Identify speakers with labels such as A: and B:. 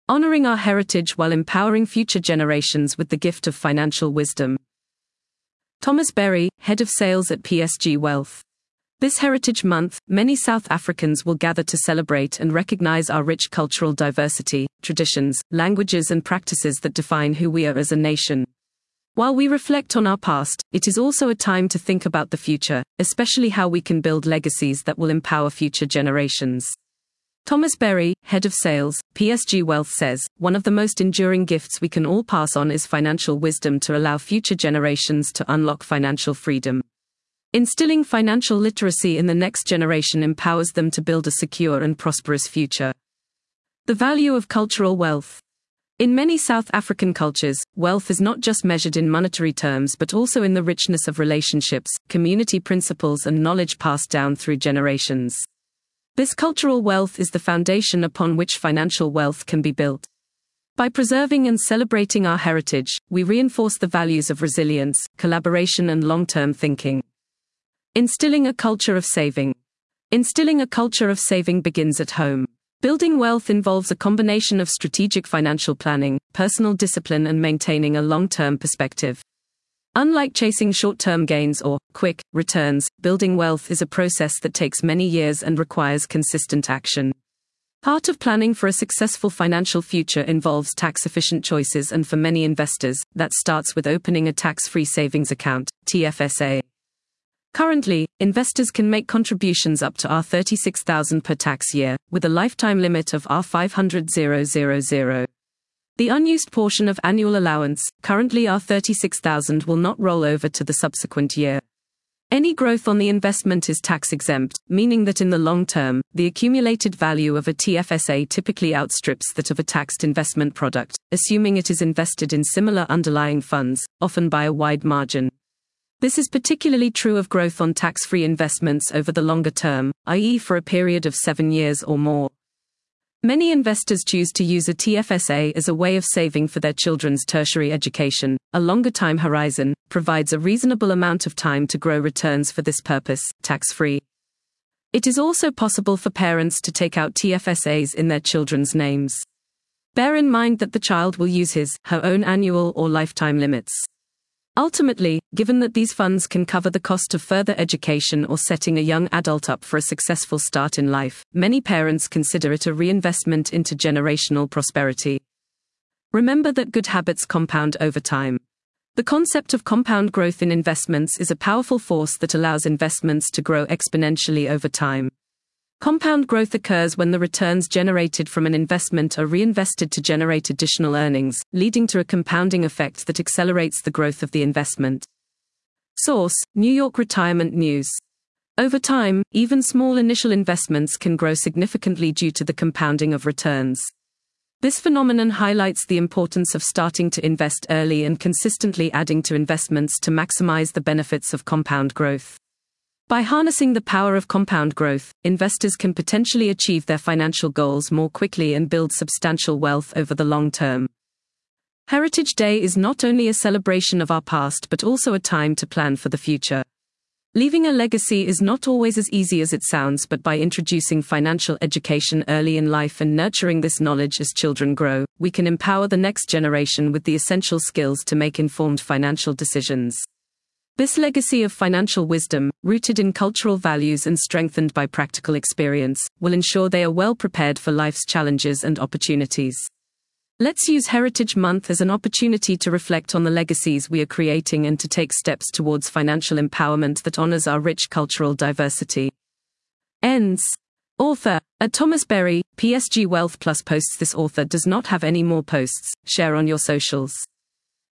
A: honoring our heritage while empowering future generations with the gift of financial wisdom. Thomas Berry, Head of Sales at PSG Wealth. This Heritage Month, many South Africans will gather to celebrate and recognize our rich cultural diversity, traditions, languages and practices that define who we are as a nation. While we reflect on our past, it is also a time to think about the future, especially how we can build legacies that will empower future generations. Thomas Berry, Head of Sales, PSG Wealth says, one of the most enduring gifts we can all pass on is financial wisdom to allow future generations to unlock financial freedom. Instilling financial literacy in the next generation empowers them to build a secure and prosperous future. The value of cultural wealth. In many South African cultures, wealth is not just measured in monetary terms but also in the richness of relationships, community principles and knowledge passed down through generations. This cultural wealth is the foundation upon which financial wealth can be built. By preserving and celebrating our heritage, we reinforce the values of resilience, collaboration and long-term thinking. Instilling a culture of saving. Instilling a culture of saving begins at home. Building wealth involves a combination of strategic financial planning, personal discipline and maintaining a long-term perspective. Unlike chasing short-term gains or quick returns, building wealth is a process that takes many years and requires consistent action. Part of planning for a successful financial future involves tax-efficient choices, and for many investors, that starts with opening a tax-free savings account, TFSA. Currently, investors can make contributions up to R36,000 per tax year, with a lifetime limit of R500,000. The unused portion of annual allowance, currently R36,000, will not roll over to the subsequent year. Any growth on the investment is tax-exempt, meaning that in the long term, the accumulated value of a TFSA typically outstrips that of a taxed investment product, assuming it is invested in similar underlying funds, often by a wide margin. This is particularly true of growth on tax-free investments over the longer term, i.e. for a period of 7 years or more. Many investors choose to use a TFSA as a way of saving for their children's tertiary education. A longer time horizon provides a reasonable amount of time to grow returns for this purpose, tax-free. It is also possible for parents to take out TFSAs in their children's names. Bear in mind that the child will use her own annual or lifetime limits. Ultimately, given that these funds can cover the cost of further education or setting a young adult up for a successful start in life, many parents consider it a reinvestment into generational prosperity. Remember that good habits compound over time. The concept of compound growth in investments is a powerful force that allows investments to grow exponentially over time. Compound growth occurs when the returns generated from an investment are reinvested to generate additional earnings, leading to a compounding effect that accelerates the growth of the investment. Source: New York Retirement News. Over time, even small initial investments can grow significantly due to the compounding of returns. This phenomenon highlights the importance of starting to invest early and consistently adding to investments to maximize the benefits of compound growth. By harnessing the power of compound growth, investors can potentially achieve their financial goals more quickly and build substantial wealth over the long term. Heritage Day is not only a celebration of our past but also a time to plan for the future. Leaving a legacy is not always as easy as it sounds, but by introducing financial education early in life and nurturing this knowledge as children grow, we can empower the next generation with the essential skills to make informed financial decisions. This legacy of financial wisdom, rooted in cultural values and strengthened by practical experience, will ensure they are well prepared for life's challenges and opportunities. Let's use Heritage Month as an opportunity to reflect on the legacies we are creating and to take steps towards financial empowerment that honors our rich cultural diversity. Ends. Author: Thomas Berry, PSG Wealth Plus posts. This author does not have any more posts. Share on your socials.